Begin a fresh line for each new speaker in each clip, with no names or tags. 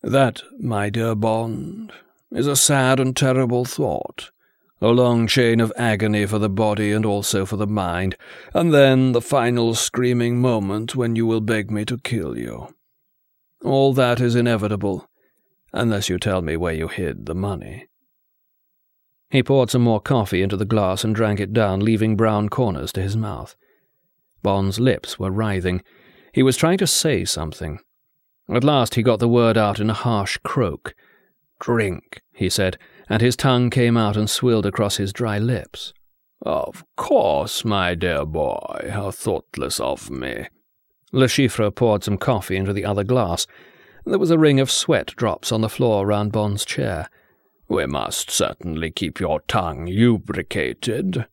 That, my dear Bond, is a sad and terrible thought, a long chain of agony for the body and also for the mind, and then the final screaming moment when you will beg me to kill you. All that is inevitable, unless you tell me where you hid the money." He poured some more coffee into the glass and drank it down, leaving brown corners to his mouth. Bond's lips were writhing. He was trying to say something. At last he got the word out in a harsh croak. "Drink," he said, and his tongue came out and swilled across his dry lips. "Of course, my dear boy, how thoughtless of me." Le Chiffre poured some coffee into the other glass. There was a ring of sweat drops on the floor round Bond's chair. "We must certainly keep your tongue lubricated."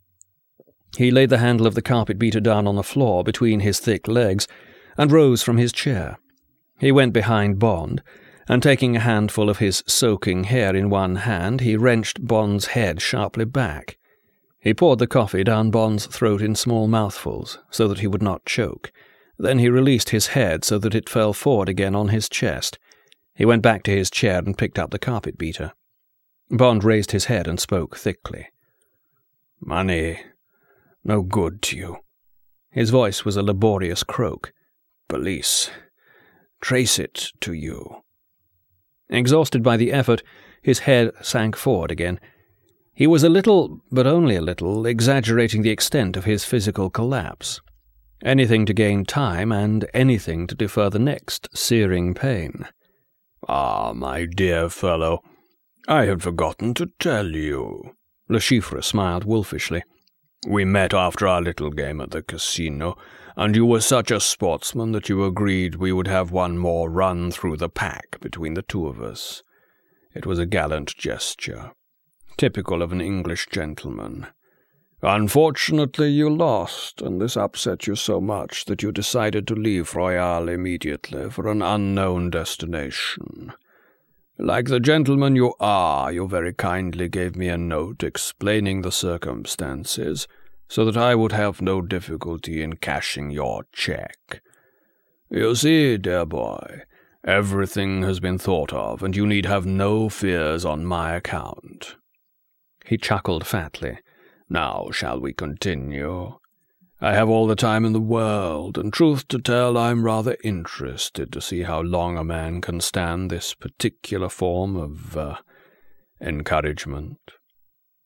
He laid the handle of the carpet-beater down on the floor between his thick legs and rose from his chair. He went behind Bond, and taking a handful of his soaking hair in one hand, he wrenched Bond's head sharply back. He poured the coffee down Bond's throat in small mouthfuls, so that he would not choke. Then he released his head so that it fell forward again on his chest. He went back to his chair and picked up the carpet-beater. Bond raised his head and spoke thickly. "Money, no good to you." His voice was a laborious croak. "Police, trace it to you." Exhausted by the effort, his head sank forward again. He was a little, but only a little, exaggerating the extent of his physical collapse. Anything to gain time, and anything to defer the next searing pain. "Ah, my dear fellow, I had forgotten to tell you." Le Chiffre smiled wolfishly. "We met after our little game at the casino, and you were such a sportsman that you agreed we would have one more run through the pack between the two of us. It was a gallant gesture, typical of an English gentleman. Unfortunately, you lost, and this upset you so much that you decided to leave Royal immediately for an unknown destination. Like the gentleman you are, you very kindly gave me a note explaining the circumstances, so that I would have no difficulty in cashing your check. You see, dear boy, everything has been thought of, and you need have no fears on my account." He chuckled fatly. "Now shall we continue? I have all the time in the world, and truth to tell, I'm rather interested to see how long a man can stand this particular form of encouragement."